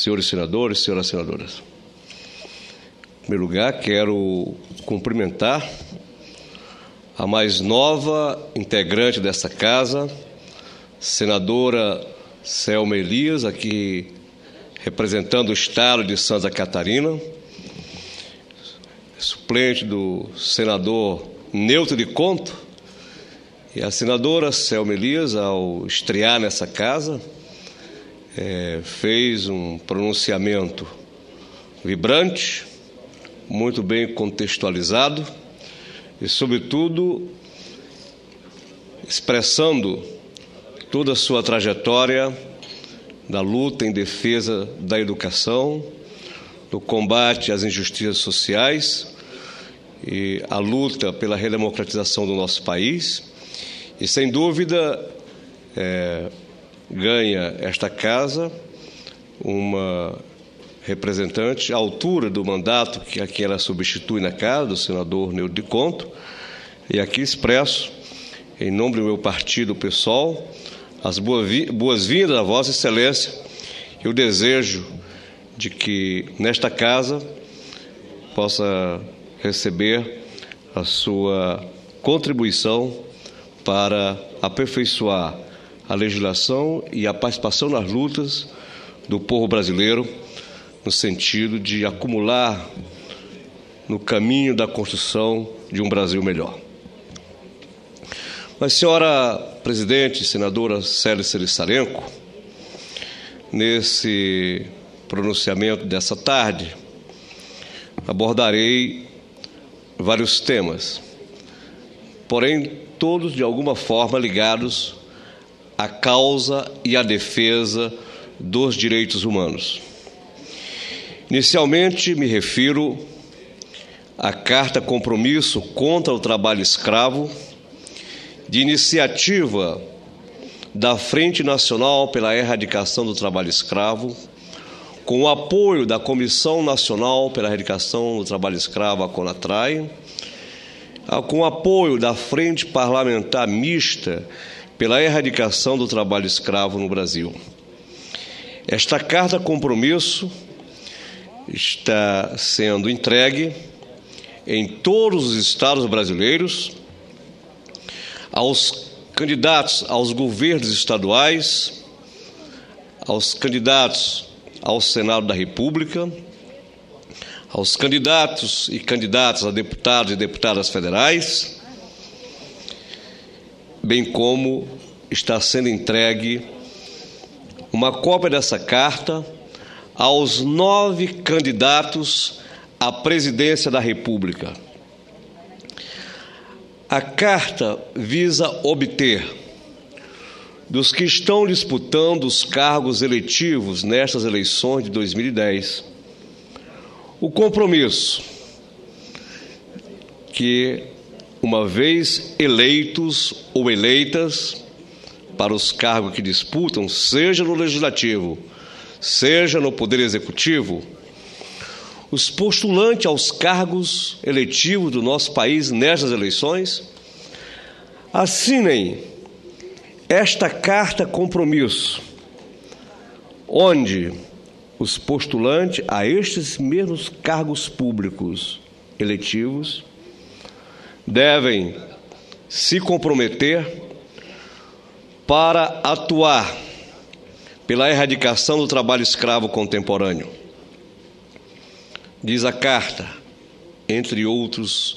senhores senadores, senhoras senadoras. Em primeiro lugar, quero cumprimentar a mais nova integrante desta casa, senadora Selma Elias, aqui representando o Estado de Santa Catarina, suplente do senador Neuto de Conto, e a senadora Selma Elias, ao estrear nessa casa, fez um pronunciamento vibrante, muito bem contextualizado e, sobretudo, expressando toda a sua trajetória da luta em defesa da educação, do combate às injustiças sociais e a luta pela redemocratização do nosso país. E, sem dúvida, ganha esta casa uma representante à altura do mandato a quem ela substitui na casa, do senador Neuto de Conto. E aqui expresso, em nome do meu partido PSOL, as boas-vindas à Vossa Excelência e o desejo de que nesta casa possa receber a sua contribuição para aperfeiçoar a legislação e a participação nas lutas do povo brasileiro, no sentido de acumular no caminho da construção de um Brasil melhor. Mas, senhora presidente, senadora Célia Sarenco, nesse pronunciamento dessa tarde, abordarei vários temas, porém todos de alguma forma ligados à causa e à defesa dos direitos humanos. Inicialmente, me refiro à Carta Compromisso contra o Trabalho Escravo, de iniciativa da Frente Nacional pela Erradicação do Trabalho Escravo, com o apoio da Comissão Nacional pela Erradicação do Trabalho Escravo, a CONATRAI, com o apoio da Frente Parlamentar Mista pela Erradicação do Trabalho Escravo no Brasil. Esta Carta Compromisso está sendo entregue em todos os estados brasileiros aos candidatos aos governos estaduais, aos candidatos ao Senado da República, aos candidatos e candidatas a deputados e deputadas federais, bem como está sendo entregue uma cópia dessa carta aos 9 candidatos à presidência da República. A carta visa obter dos que estão disputando os cargos eletivos nestas eleições de 2010 o compromisso que, uma vez eleitos ou eleitas para os cargos que disputam, seja no Legislativo, seja no Poder Executivo, os postulantes aos cargos eletivos do nosso país nestas eleições assinem esta Carta Compromisso, onde os postulantes a estes mesmos cargos públicos eletivos devem se comprometer para atuar pela erradicação do trabalho escravo contemporâneo. Diz a carta, entre outras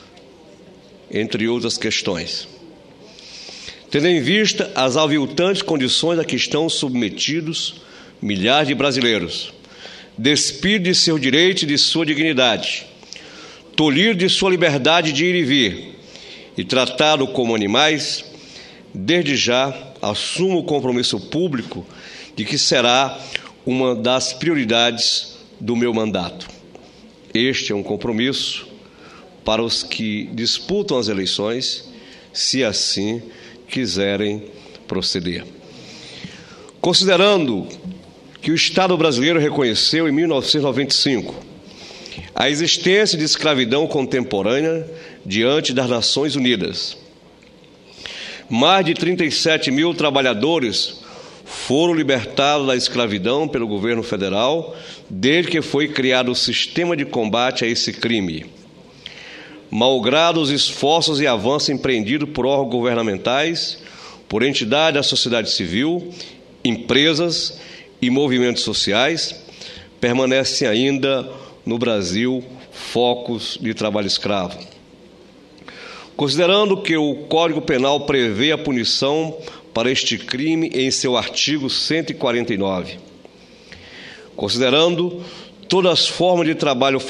questões, tendo em vista as aviltantes condições a que estão submetidos milhares de brasileiros, despido de seu direito e de sua dignidade, tolhido de sua liberdade de ir e vir e tratado como animais, desde já assumo o compromisso público de que será uma das prioridades do meu mandato. Este é um compromisso para os que disputam as eleições, se assim quiserem proceder. Considerando que o Estado brasileiro reconheceu em 1995 a existência de escravidão contemporânea diante das Nações Unidas, mais de 37 mil trabalhadores foram libertados da escravidão pelo governo federal, desde que foi criado o sistema de combate a esse crime. Malgrado os esforços e avanços empreendidos por órgãos governamentais, por entidades da sociedade civil, empresas e movimentos sociais, permanecem ainda no Brasil focos de trabalho escravo. Considerando que o Código Penal prevê a punição para este crime em seu artigo 149, considerando todas as formas de trabalho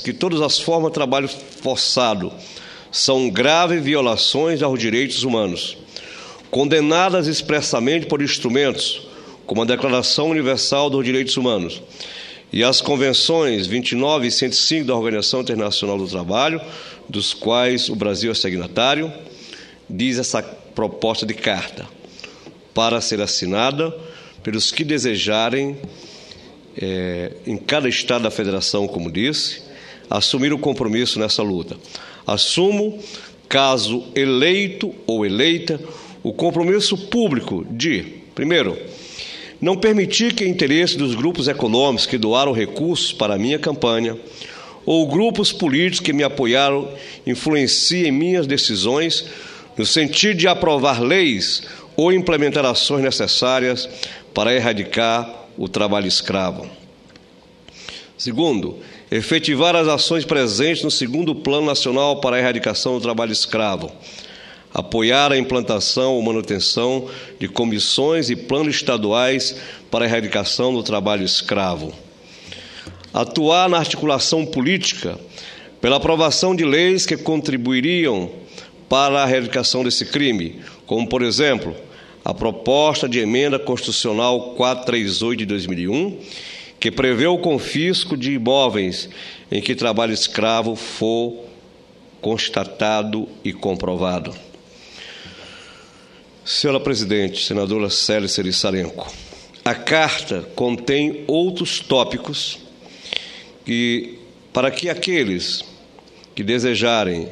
forçado são graves violações aos direitos humanos, condenadas expressamente por instrumentos como a Declaração Universal dos Direitos Humanos e as Convenções 29 e 105 da Organização Internacional do Trabalho, dos quais o Brasil é signatário, diz essa proposta de carta, para ser assinada pelos que desejarem, em cada estado da federação, como disse, assumir o compromisso nessa luta. Assumo, caso eleito ou eleita, o compromisso público de, primeiro, não permitir que interesse dos grupos econômicos que doaram recursos para a minha campanha ou grupos políticos que me apoiaram influenciem minhas decisões no sentido de aprovar leis ou implementar ações necessárias para erradicar o trabalho escravo. Segundo, efetivar as ações presentes no segundo Plano Nacional para a Erradicação do Trabalho Escravo, apoiar a implantação ou manutenção de comissões e planos estaduais para a erradicação do trabalho escravo. Atuar na articulação política pela aprovação de leis que contribuiriam para a erradicação desse crime, como, por exemplo, a proposta de emenda constitucional 438 de 2001, que prevê o confisco de imóveis em que trabalho escravo for constatado e comprovado. Senhora Presidente, senadora Célia Cerissarenko, a carta contém outros tópicos que, para que aqueles que desejarem,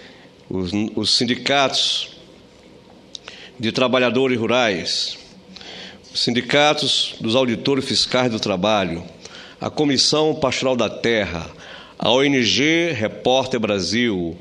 os sindicatos de trabalhadores rurais, os sindicatos dos auditores fiscais do trabalho, a Comissão Pastoral da Terra, a ONG Repórter Brasil,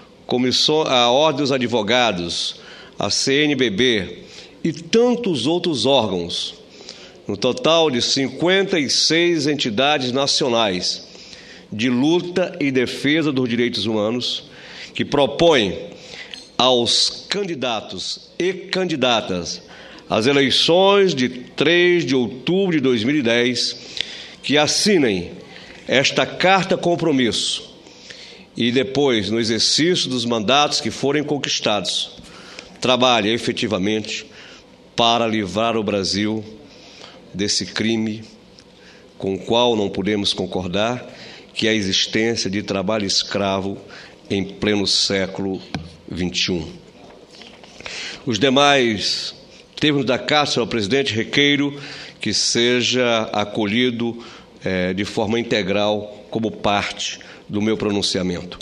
a Ordem dos Advogados, a CNBB e tantos outros órgãos, no total de 56 entidades nacionais de luta e defesa dos direitos humanos, que propõem aos candidatos e candidatas às eleições de 3 de outubro de 2010 que assinem esta carta compromisso e depois, no exercício dos mandatos que forem conquistados, trabalhe efetivamente para livrar o Brasil desse crime com o qual não podemos concordar, que é a existência de trabalho escravo em pleno século XXI. Os demais termos da carta, senhor presidente, requeiro que seja acolhido de forma integral como parte do meu pronunciamento.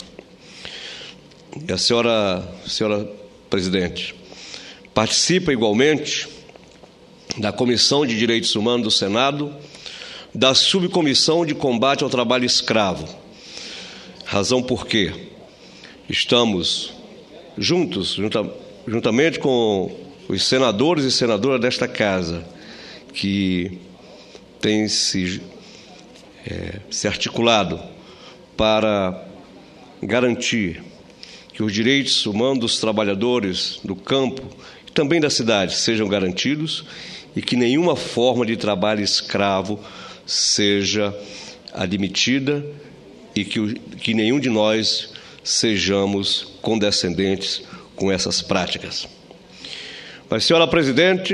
E a senhora presidente, participa igualmente da Comissão de Direitos Humanos do Senado, da Subcomissão de Combate ao Trabalho Escravo, razão por quê estamos juntamente com os senadores e senadoras desta Casa, que têm se articulado para garantir que os direitos humanos dos trabalhadores do campo e também da cidade sejam garantidos e que nenhuma forma de trabalho escravo seja admitida e que nenhum de nós sejamos condescendentes com essas práticas. Mas, senhora presidente,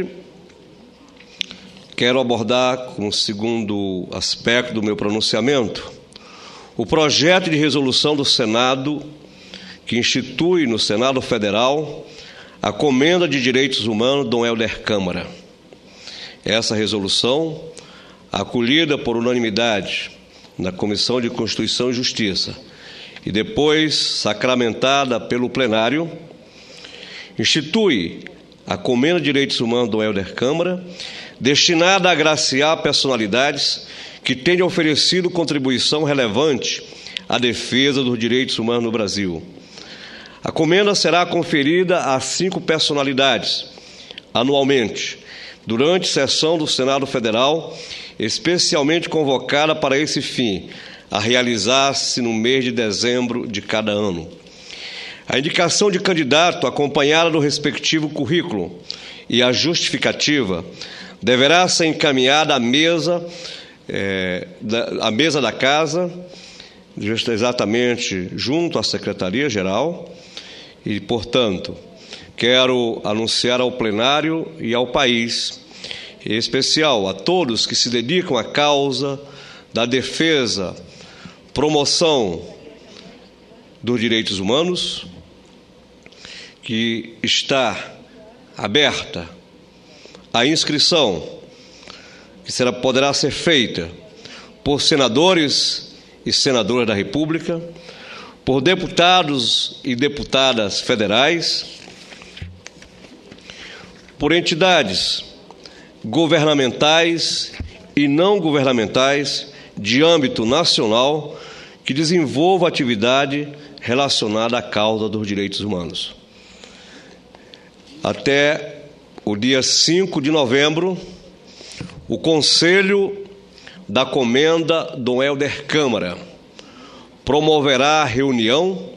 quero abordar, como segundo aspecto do meu pronunciamento, o projeto de resolução do Senado que institui no Senado Federal a Comenda de Direitos Humanos Dom Helder Câmara. Essa resolução, acolhida por unanimidade na Comissão de Constituição e Justiça e depois sacramentada pelo plenário, institui a Comenda de Direitos Humanos Dom Helder Câmara, destinada a agraciar personalidades que tenham oferecido contribuição relevante à defesa dos direitos humanos no Brasil. A comenda será conferida a 5 personalidades, anualmente, durante sessão do Senado Federal, especialmente convocada para esse fim, a realizar-se no mês de dezembro de cada ano. A indicação de candidato, acompanhada do respectivo currículo e a justificativa, deverá ser encaminhada à mesa da Casa, exatamente junto à Secretaria-Geral, e, portanto, quero anunciar ao plenário e ao país, em especial a todos que se dedicam à causa da defesa, promoção dos direitos humanos, que está aberta a inscrição, que poderá ser feita por senadores e senadoras da República, por deputados e deputadas federais, por entidades governamentais e não governamentais de âmbito nacional que desenvolvam atividade relacionada à causa dos direitos humanos. Até o dia 5 de novembro, o Conselho da Comenda Dom Helder Câmara promoverá a reunião,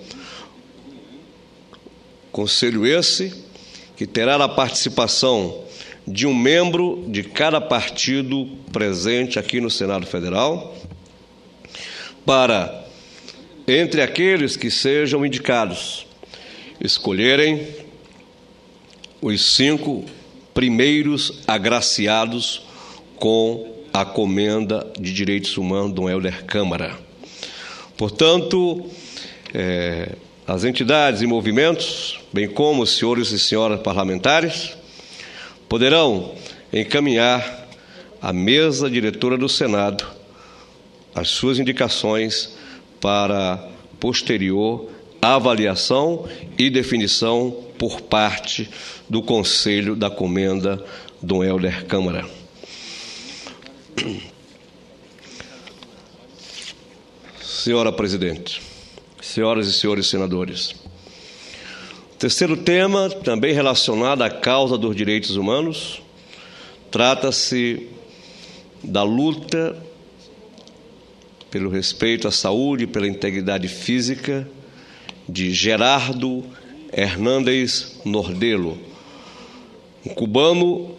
conselho esse que terá a participação de um membro de cada partido presente aqui no Senado Federal, para, entre aqueles que sejam indicados, escolherem os 5 primeiros agraciados com a Comenda de Direitos Humanos Dom Helder Câmara. Portanto, as entidades e movimentos, bem como os senhores e senhoras parlamentares, poderão encaminhar à mesa diretora do Senado as suas indicações para posterior avaliação e definição por parte do Conselho da Comenda Dom Helder Câmara. Senhora Presidente, senhoras e senhores senadores, o terceiro tema, também relacionado à causa dos direitos humanos, trata-se da luta pelo respeito à saúde e pela integridade física de Gerardo Hernández Nordelo, um cubano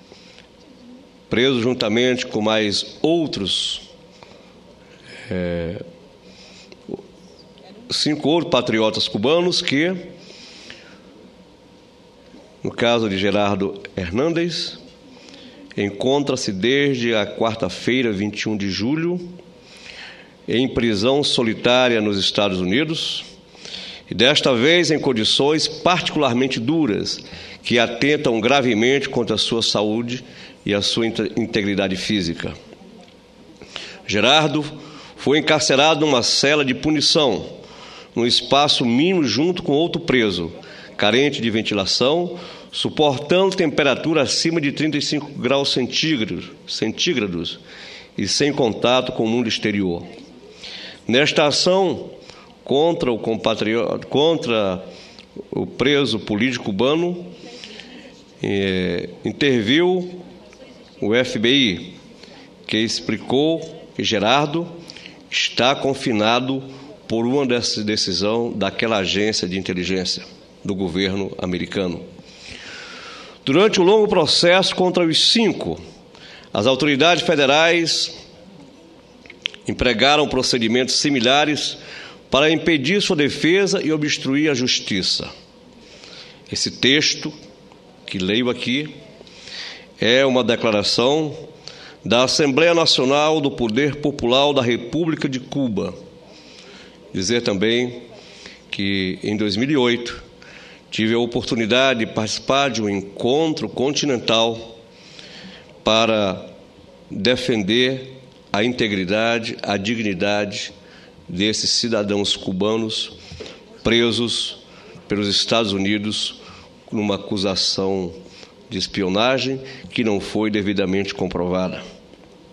preso juntamente com mais outros 5 outros patriotas cubanos que, no caso de Gerardo Hernández, encontra-se desde a quarta-feira, 21 de julho, em prisão solitária nos Estados Unidos, e desta vez em condições particularmente duras, que atentam gravemente contra a sua saúde e a sua integridade física. Gerardo foi encarcerado numa cela de punição, num espaço mínimo junto com outro preso, carente de ventilação, suportando temperatura acima de 35 graus centígrados e sem contato com o mundo exterior. Nesta ação contra o preso político cubano, interviu o FBI, que explicou que Gerardo está confinado por uma dessa decisão daquela agência de inteligência do governo americano. Durante o longo processo contra os 5, as autoridades federais empregaram procedimentos similares para impedir sua defesa e obstruir a justiça. Esse texto, que leio aqui, é uma declaração da Assembleia Nacional do Poder Popular da República de Cuba. Dizer também que, em 2008, tive a oportunidade de participar de um encontro continental para defender a integridade, a dignidade desses cidadãos cubanos presos pelos Estados Unidos numa acusação de espionagem que não foi devidamente comprovada.